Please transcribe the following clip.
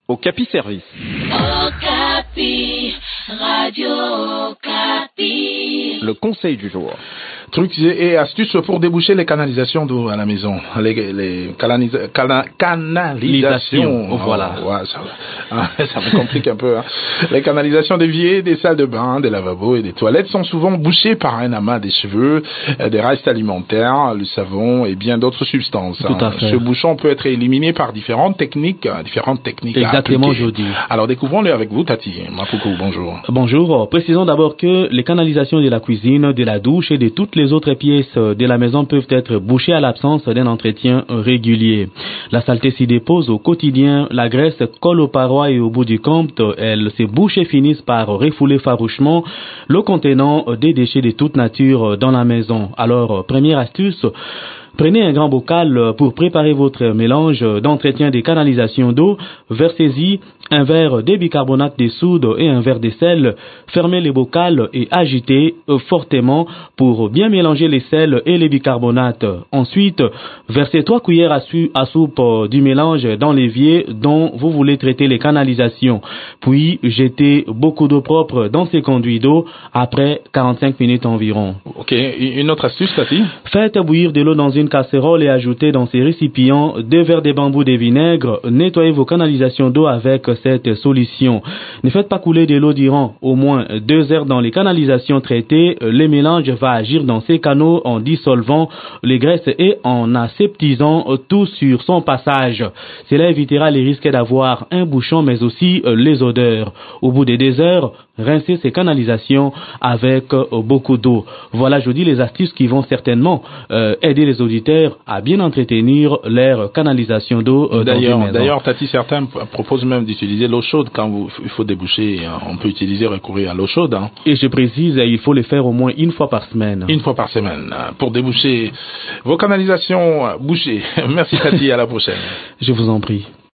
Okapi Service. Okapi, Radio Okapi. Le conseil du jour. Trucs et astuces pour déboucher les canalisations d'eau à la maison. Les canalisations. Voilà. Ouais, ça me complique un peu. Hein. Les canalisations d'évier, des salles de bain, des lavabos et des toilettes sont souvent bouchées par un amas des cheveux, des restes alimentaires, le savon et bien d'autres substances. Tout à fait. Ce bouchon peut être éliminé par différentes techniques. Exactement, Jody. Alors découvrons-le avec vous, Tati. Mapuku, bonjour. Bonjour. Précisons d'abord que les canalisations de la cuisine, de la douche et de toutes les autres pièces de la maison peuvent être bouchées à l'absence d'un entretien régulier. La saleté s'y dépose au quotidien, la graisse colle aux parois et au bout du compte, elles se bouchent et finissent par refouler farouchement l'eau contenant des déchets de toute nature dans la maison. Alors, première astuce, prenez un grand bocal pour préparer votre mélange d'entretien des canalisations d'eau. Versez-y un verre de bicarbonate de soude et un verre de sel. Fermez le bocal et agitez fortement pour bien mélanger les sels et les bicarbonates. Ensuite, versez 3 cuillères à soupe du mélange dans l'évier dont vous voulez traiter les canalisations. Puis, jetez beaucoup d'eau propre dans ces conduits d'eau après 45 minutes environ. Ok, une autre astuce, Tati? Faites bouillir de l'eau dans une casserole et ajoutez dans ces récipients 2 verres de bambou de vinaigre. Nettoyez vos canalisations d'eau avec cette solution. Ne faites pas couler de l'eau durant au moins 2 heures dans les canalisations traitées. Le mélange va agir dans ces canaux en dissolvant les graisses et en aseptisant tout sur son passage. Cela évitera les risques d'avoir un bouchon mais aussi les odeurs. Au bout de 2 heures, rincez ces canalisations avec beaucoup d'eau. Voilà, je dis les astuces qui vont certainement aider les auditeurs à bien entretenir leur canalisation d'eau dans une maison. D'ailleurs, Tati, certains proposent même d'utiliser l'eau chaude quand il faut déboucher. On peut recourir à l'eau chaude. Hein. Et je précise, il faut le faire au moins une fois par semaine. Une fois par semaine pour déboucher vos canalisations bouchées. Merci Tati, à la prochaine. Je vous en prie.